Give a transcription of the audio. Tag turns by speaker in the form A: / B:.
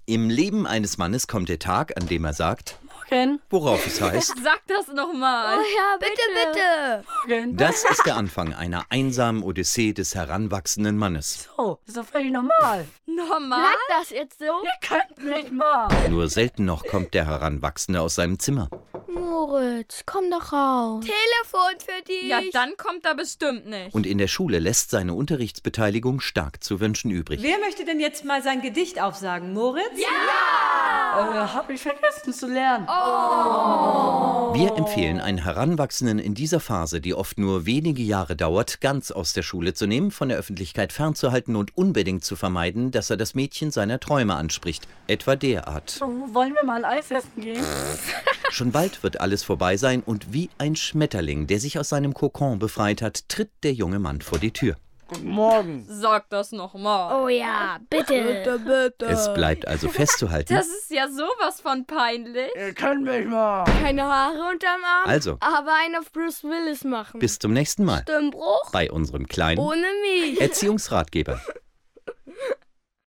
A: Im Leben eines Mannes kommt der Tag, an dem er sagt,
B: Morgen.
A: worauf es heißt,
C: Sag das nochmal.
D: Oh ja, bitte.
B: Morgen.
A: das ist der Anfang einer einsamen Odyssee des heranwachsenden Mannes.
B: So, ist doch völlig normal.
C: Normal?
D: Bleibt das jetzt so?
B: Ihr könnt mich mal.
A: Nur selten noch kommt der Heranwachsende aus seinem Zimmer.
D: Moritz, komm doch raus.
E: Telefon für dich.
C: Ja, dann kommt er bestimmt nicht.
A: Und in der Schule lässt seine Unterrichtsbeteiligung stark zu wünschen übrig.
F: Wer möchte denn jetzt mal sein Gedicht aufsagen? Moritz?
B: Hab ich vergessen zu lernen.
A: Wir empfehlen einen Heranwachsenden in dieser Phase, die oft nur wenige Jahre dauert, ganz aus der Schule zu nehmen, von der Öffentlichkeit fernzuhalten und unbedingt zu vermeiden, dass er das Mädchen seiner Träume anspricht. Etwa derart.
B: So, wollen wir mal ein Eis essen gehen?
A: Schon bald wird alles vorbei sein und wie ein Schmetterling, der sich aus seinem Kokon befreit hat, tritt der junge Mann vor die Tür.
B: Guten Morgen.
C: Sag das nochmal.
D: Oh ja, bitte.
A: Es bleibt also festzuhalten,
C: Das ist ja sowas von peinlich.
B: Ihr könnt mich mal.
D: Keine Haare unterm Arm,
A: also
D: aber einen auf Bruce Willis machen.
A: bis zum nächsten Mal
D: Stimmbruch
A: bei unserem kleinen
D: ohne mich.
A: Erziehungsratgeber.